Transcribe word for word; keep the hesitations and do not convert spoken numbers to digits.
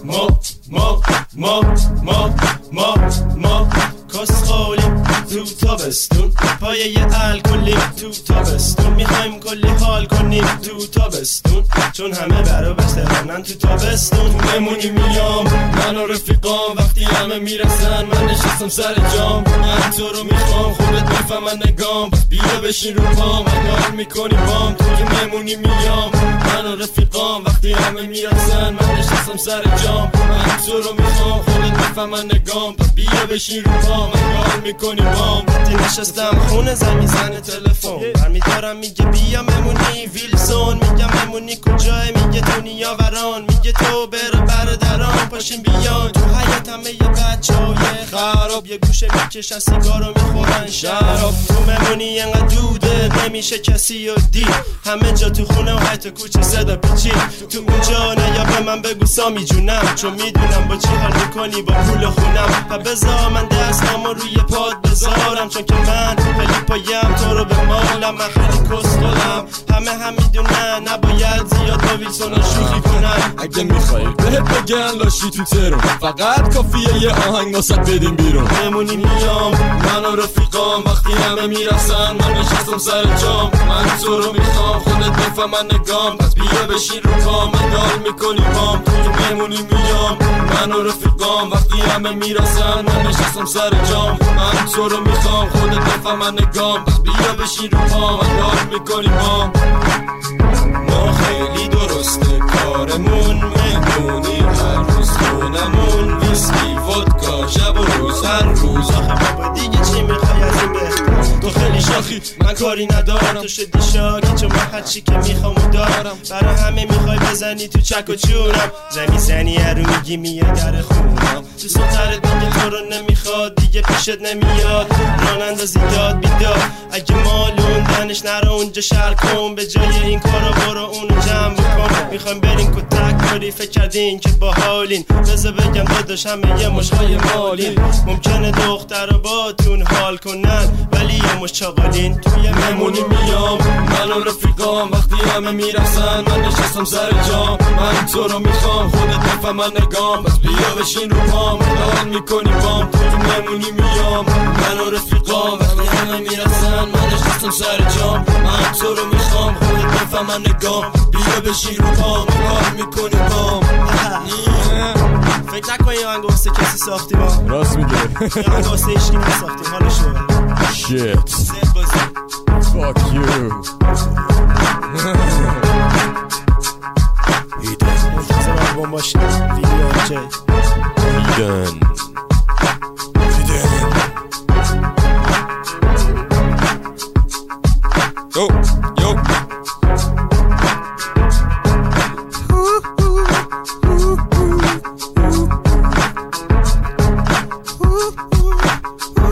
ما ما ما ما ما ما کس خالیم تو تابستون پایه الکلیم تو تابستون میخوایم کلی حال کنیم تو تابستون چون همه برا بسترانن تو تابستون بمونی میام من و رفیقام وقتی همه میرسن من نشستم سر جام من تو رو میخوام خودت میفهمن نگام بس بیا بشین رو پام انگار میکنی بام تو که میمونی میام من و رفیقام وقتی همه میرسن من نشستم سر جام من تو رو میخوام خودت میفهمن نگام بس بیا بشین رو پام انگار میکنی بام وقتی نشستم خونه زن میزنه تلفن برمیدارم میگه بیا ممونی ویلسون میگم ممونی کجای میگه دنیا وران میگه تو بر برادران پاشین بیان تو حیات همه یه بچه های خراب یه گوشه میکشن سیگارو میخورن شراب تو ممونی انقدر دوده نمیشه کسی رو دید همه جا تو خونه و حتی کوچه صدا پیچی تو اونجا نه یا به من بگو سامی جونم چون میدونم با چی حال میکنی با پول خونم و بذار من دستامو روی پاد بذارم چون که من خیلی پایم تو رو به مالم من خیلی کسخلم همه هم میدونن نباید زیاد با ویلسون شوخی کنن اگه میخوایی بهت بگن لاشی تو ترون فقط کافیه یه آهنگ واسه بدیم بیرون بمونی میام من و رفیقام وقتی همه میرسن من نشستم سر جام من تو رو میخوام خودت بفهمن نگام پس بیا بشین رو پام انگار میکنی پام تو که بمونی میام من و رفیقام وقتی همه میرسن من نشستم سر جام من تو رو میخوام خودت بفهمن نگام پس بیا بشین رو پام انگار میکنی پام ما خیلی درسته کارمون مهمونی هر روز خونمون ویسکی ودکا شب و روز هر روز آخه بابا دیگه چی میخوای از این بهتر تو خیلی شاخی من کاری ندارم تو شدی شاکی چون من هرچی که میخوامو دارم برای همه میخوای بزنی تو چک و چونم زنی زنی هرو میگی میاد در خونم تو سوترت میگه تو رو نمیخواد دیگه پیشت نمیاد ران اندازی داد بیداد اگه مالون دنش نرو اونجا شر کن به جای این کارا برو اونو جمع بکن میخوایم برین کتک کاری فکر کردین که باحالین بذار بگم داداش همه یه مشهای مالین ممکنه دختر با تون حال کنن ولی یه مش چاقالین توی ممونی میام من و رفیقام وقتی همه میرسن من نشستم سر جام من تو رو میخوام خودت بفهمن نگام بس بیا بشین رو پام دارم میکنی بام تو تو ممونی میام من و رفیقام وقتی همه میرسن من نشستم سر جام من تو رو میخوام خودت بفهمن نگام بیا بشین رو پام دارم میکنی بام فکر نکنی یه آهنگ واسه کسی ساختی ما راست میگه یه آهنگ واسه عشقی ما ساختیم حالشو Shit. Fuck you. ایدن منتظر آلبوم باشیم ویدیو چه ایدن ایدن Yo, yo Ooh, ooh, ooh, ooh.